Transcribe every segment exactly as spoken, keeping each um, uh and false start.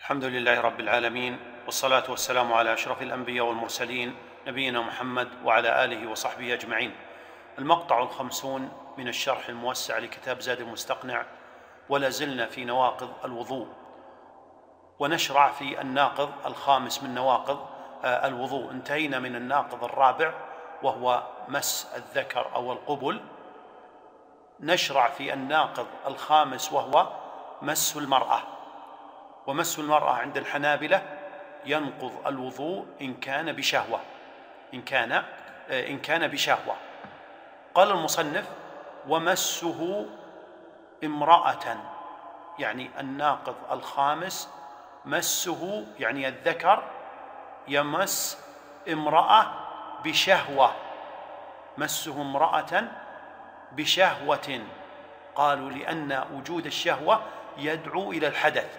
الحمد لله رب العالمين، والصلاة والسلام على أشرف الأنبياء والمرسلين نبينا محمد وعلى آله وصحبه أجمعين. المقطع الخمسون من الشرح الموسع لكتاب زاد المستقنع، ولا زلنا في نواقض الوضوء، ونشرع في الناقض الخامس من نواقض الوضوء. انتهينا من الناقض الرابع وهو مس الذكر أو القبل. نشرع في الناقض الخامس وهو مس المرأة. ومس المرأة عند الحنابلة ينقض الوضوء إن كان بشهوة إن كان إن كان بشهوة. قال المصنف: ومسه امرأة، يعني الناقض الخامس مسه، يعني الذكر يمس امرأة بشهوة، مسه امرأة بشهوة. قالوا لأن وجود الشهوة يدعو إلى الحدث،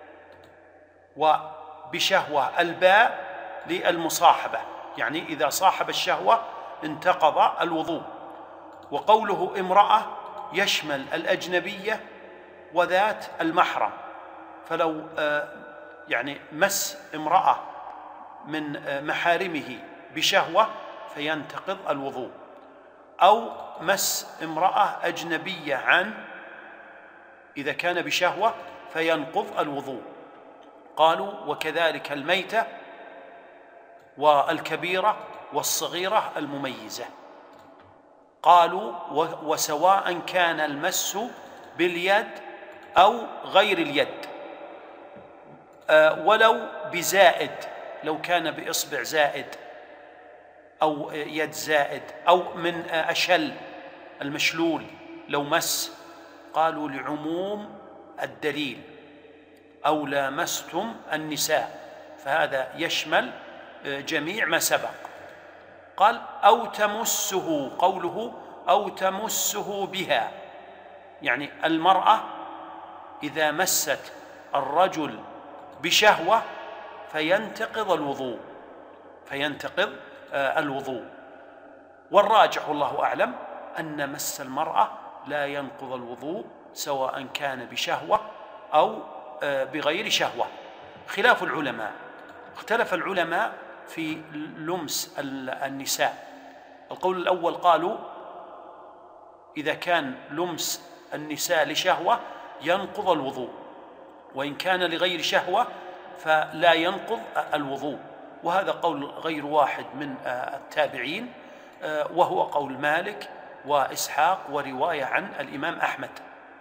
وبشهوة الباء للمصاحبة، يعني إذا صاحب الشهوة انتقض الوضوء. وقوله امرأة يشمل الأجنبية وذات المحرم، فلو يعني مس امرأة من محارمه بشهوة فينتقض الوضوء، أو مس امرأة أجنبية عنه إذا كان بشهوة فينقض الوضوء. قالوا: وكذلك الميتة والكبيرة والصغيرة المميزة. قالوا: وسواء كان المس باليد أو غير اليد، ولو بزائد، لو كان بإصبع زائد أو يد زائد، أو من أشل المشلول لو مس. قالوا: لعموم الدليل، أو لامستم النساء، فهذا يشمل جميع ما سبق. قال: أو تمسه، قوله أو تمسه بها، يعني المرأة إذا مست الرجل بشهوة فينتقض الوضوء فينتقض الوضوء. والراجح والله أعلم أن مس المرأة لا ينقض الوضوء، سواء كان بشهوة أو بغير شهوة. خلاف العلماء، اختلف العلماء في لمس النساء. القول الأول قالوا: إذا كان لمس النساء لشهوة ينقض الوضوء، وإن كان لغير شهوة فلا ينقض الوضوء. وهذا قول غير واحد من التابعين، وهو قول مالك وإسحاق ورواية عن الإمام أحمد.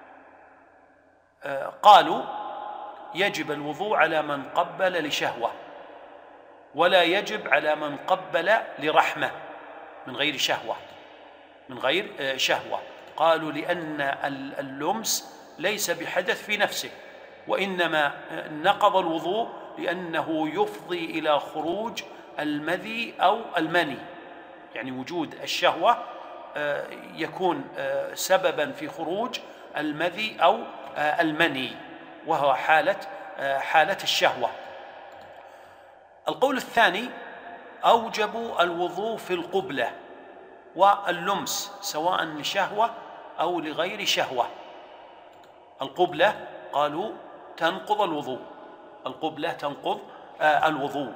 قالوا: يجب الوضوء على من قبل لشهوة، ولا يجب على من قبل لرحمة من غير شهوة من غير شهوة. قالوا: لأن اللمس ليس بحدث في نفسه، وإنما نقض الوضوء لأنه يفضي إلى خروج المذي أو المني، يعني وجود الشهوة يكون سببا في خروج المذي أو المني، وهو حالة حالة الشهوة. القول الثاني: أوجبوا الوضوء في القبلة واللمس، سواء لشهوة أو لغير شهوة. القبلة قالوا تنقض الوضوء، القبلة تنقض الوضوء.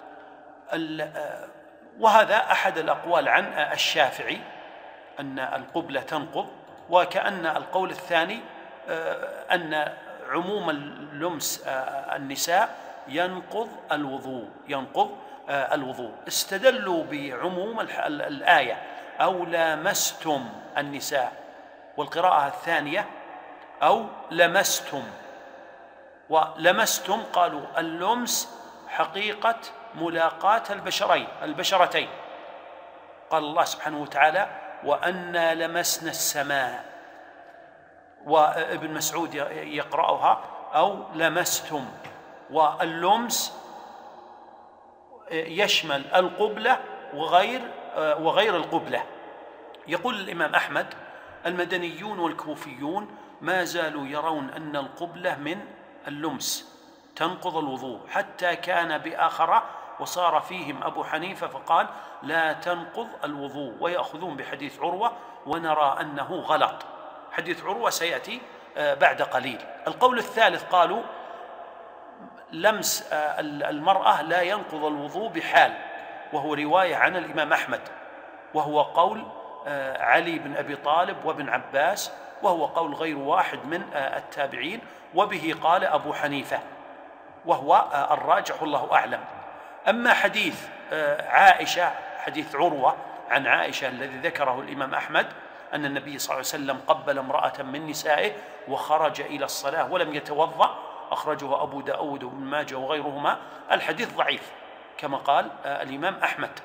وهذا أحد الأقوال عن الشافعي أن القبلة تنقض، وكأن القول الثاني أن عموم اللمس النساء ينقض الوضوء ينقض الوضوء. استدلوا بعموم الآية: أو لامستم النساء، والقراءة الثانية أو لمستم. ولمستم قالوا اللمس حقيقة ملاقاة البشرين البشرتين. قال الله سبحانه وتعالى: وأنا لمسنا السماء. وابن مسعود يقرأها أو لمستم. واللمس يشمل القبلة وغير وغير القبلة. يقول الإمام أحمد: المدنيون والكوفيون ما زالوا يرون أن القبلة من اللمس تنقض الوضوء، حتى كان بآخرة وصار فيهم أبو حنيفة فقال: لا تنقض الوضوء، ويأخذون بحديث عروة، ونرى أنه غلط. حديث عروة سيأتي بعد قليل. القول الثالث قالوا لمس المرأة لا ينقض الوضوء بحال، وهو رواية عن الإمام أحمد، وهو قول علي بن أبي طالب وابن عباس، وهو قول غير واحد من التابعين، وبه قال أبو حنيفة، وهو الراجح والله أعلم. أما حديث عائشة، حديث عروة عن عائشة الذي ذكره الإمام أحمد أن النبي صلى الله عليه وسلم قبل امرأة من نسائه وخرج إلى الصلاة ولم يتوضأ، أخرجه أبو داود وابن ماجه وغيرهما، الحديث ضعيف كما قال الإمام أحمد.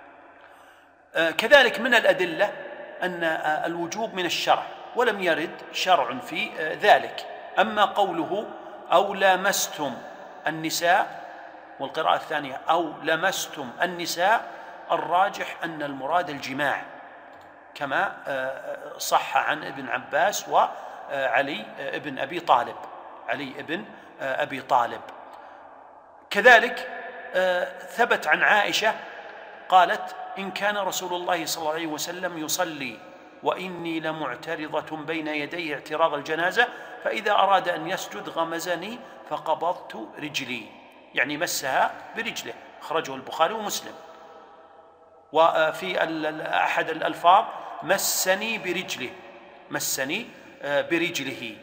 كذلك من الأدلة أن الوجوب من الشرع، ولم يرد شرع في ذلك. أما قوله أو لامستم النساء، والقراءة الثانية أو لمستم النساء، الراجح أن المراد الجماع، كما صح عن ابن عباس وعلي ابن أبي طالب علي ابن أبي طالب. كذلك ثبت عن عائشة قالت: إن كان رسول الله صلى الله عليه وسلم يصلي وإني لمعترضة بين يديه اعتراض الجنازة، فإذا أراد أن يسجد غمزني فقبضت رجلي، يعني مسها برجله، أخرجه البخاري ومسلم. وفي أحد الألفاظ مسني برجله، مسني برجله.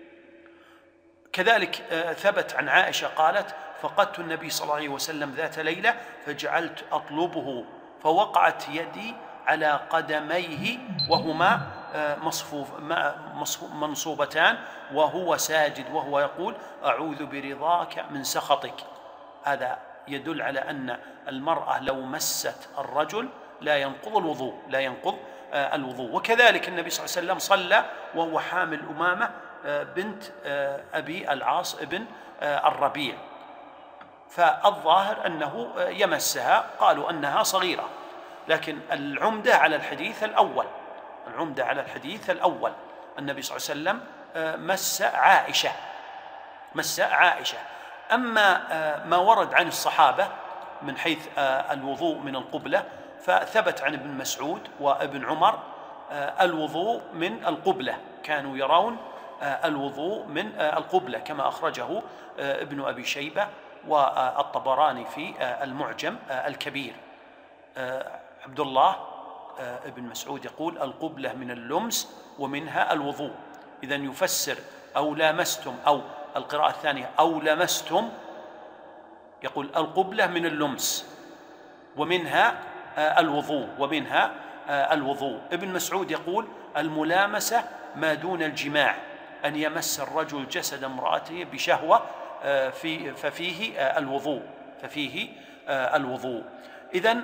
كذلك ثبت عن عائشة قالت: فقدت النبي صلى الله عليه وسلم ذات ليلة فجعلت أطلبه فوقعت يدي على قدميه وهما مصفوف منصوبتان وهو ساجد وهو يقول: أعوذ برضاك من سخطك. هذا يدل على أن المرأة لو مست الرجل لا ينقض الوضوء، لا ينقض الوضوء. وكذلك النبي صلى الله عليه وسلم صلى وهو حامل أمامة بنت أبي العاص ابن الربيع، فالظاهر أنه يمسها، قالوا أنها صغيرة، لكن العمدة على الحديث الأول، العمدة على الحديث الأول النبي صلى الله عليه وسلم مس عائشة، مس عائشة. أما ما ورد عن الصحابة من حيث الوضوء من القبلة، فثبت عن ابن مسعود وابن عمر الوضوء من القبلة، كانوا يرون الوضوء من القبلة كما أخرجه ابن أبي شيبة والطبراني في المعجم الكبير. عبد الله ابن مسعود يقول: القبلة من اللمس ومنها الوضوء. إذن يفسر أو لامستم، أو القراءة الثانية أو لمستم، يقول القبلة من اللمس ومنها الوضوء، ومنها الوضوء. ابن مسعود يقول: الملامسة ما دون الجماع، أن يمس الرجل جسد امرأته بشهوة في ففيه الوضوء، ففيه الوضوء. إذن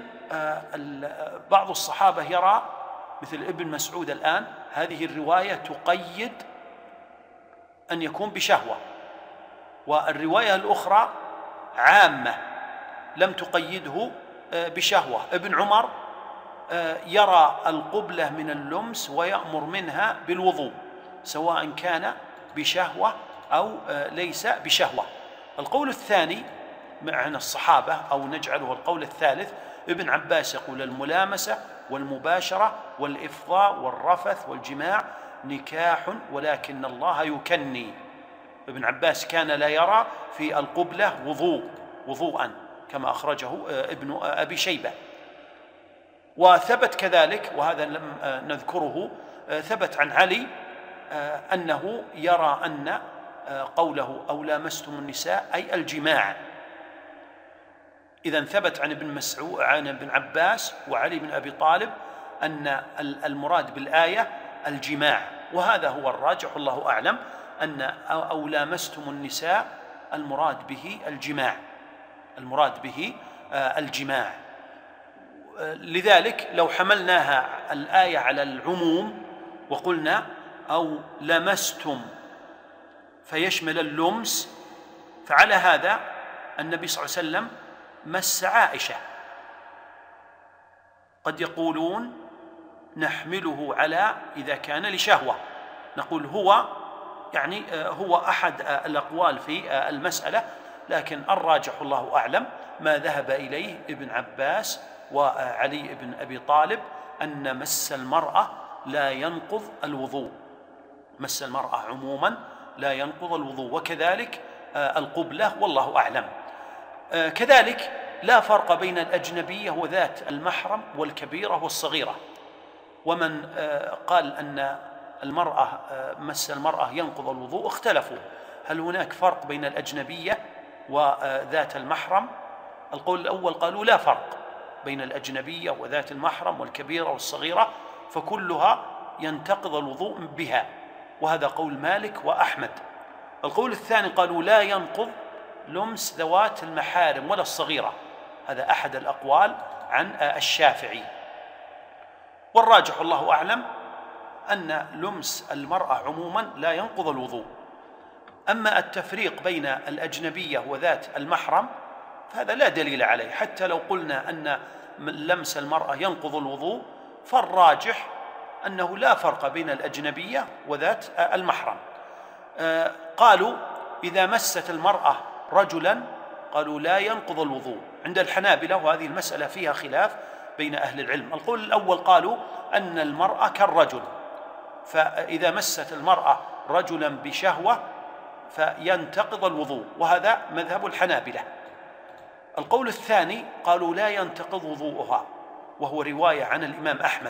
بعض الصحابة يرى مثل ابن مسعود الآن هذه الرواية تقيد أن يكون بشهوة، والرواية الأخرى عامة لم تقيده بشهوة. ابن عمر يرى القبلة من اللمس ويأمر منها بالوضوء، سواء كان بشهوة أو ليس بشهوة. القول الثاني عن الصحابة، أو نجعله القول الثالث، ابن عباس يقول: الملامسة والمباشرة والإفضاء والرفث والجماع نكاح ولكن الله يكني. ابن عباس كان لا يرى في القبلة وضوء وضوءا كما أخرجه ابن أبي شيبة. وثبت كذلك، وهذا لم نذكره، ثبت عن علي أنه يرى أن قوله أو لامستم النساء أي الجماع. إذن ثبت عن ابن مسعود عن ابن عباس وعلي بن أبي طالب أن المراد بالآية الجماع، وهذا هو الراجح والله أعلم، أن أو لامستم النساء المراد به الجماع، المراد به الجماع. لذلك لو حملناها الآية على العموم وقلنا أو لمستم فيشمل اللمس، فعلى هذا النبي صلى الله عليه وسلم مس عائشة. قد يقولون نحمله على إذا كان لشهوة، نقول هو يعني هو أحد الأقوال في المسألة، لكن الراجح الله أعلم ما ذهب إليه ابن عباس وعلي بن أبي طالب أن مس المرأة لا ينقض الوضوء، مس المرأة عموما لا ينقض الوضوء. وكذلك القبلة، والله أعلم. كذلك لا فرق بين الأجنبية وذات المحرم والكبيرة والصغيرة. ومن قال أن المرأة مس المرأة ينقض الوضوء اختلفوا، هل هناك فرق بين الأجنبية وذات المحرم؟ القول الأول قالوا لا فرق بين الأجنبية وذات المحرم والكبيرة والصغيرة، فكلها ينتقض الوضوء بها، وهذا قول مالك وأحمد. القول الثاني قالوا لا ينقض لمس ذوات المحارم ولا الصغيرة، هذا أحد الأقوال عن الشافعي. والراجح والله أعلم أن لمس المرأة عموما لا ينقض الوضوء. أما التفريق بين الأجنبية وذات المحرم فهذا لا دليل عليه، حتى لو قلنا أن لمس المرأة ينقض الوضوء فالراجح أنه لا فرق بين الأجنبية وذات المحرم. قالوا إذا مست المرأة رجلا قالوا لا ينقض الوضوء عند الحنابلة، وهذه المسألة فيها خلاف بين أهل العلم. القول الأول قالوا أن المرأة كالرجل، فإذا مست المرأة رجلا بشهوة فينتقض الوضوء، وهذا مذهب الحنابلة. القول الثاني قالوا لا ينتقض وضوءها، وهو رواية عن الإمام أحمد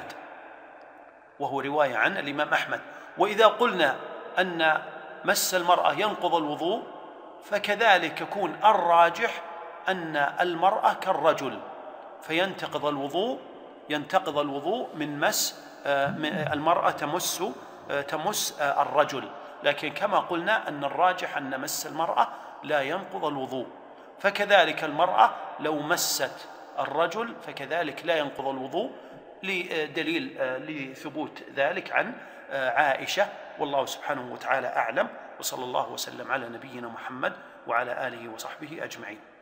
وهو رواية عن الإمام أحمد. وإذا قلنا أن مس المرأة ينقض الوضوء فكذلك يكون الراجح أن المرأة كالرجل، فينتقض الوضوء ينتقض الوضوء من مس المرأة تمس تمس الرجل. لكن كما قلنا أن الراجح أن مس المرأة لا ينقض الوضوء، فكذلك المرأة لو مست الرجل فكذلك لا ينقض الوضوء، لدليل لثبوت ذلك عن عائشة، والله سبحانه وتعالى أعلم. وصلى الله وسلم على نبينا محمد وعلى آله وصحبه أجمعين.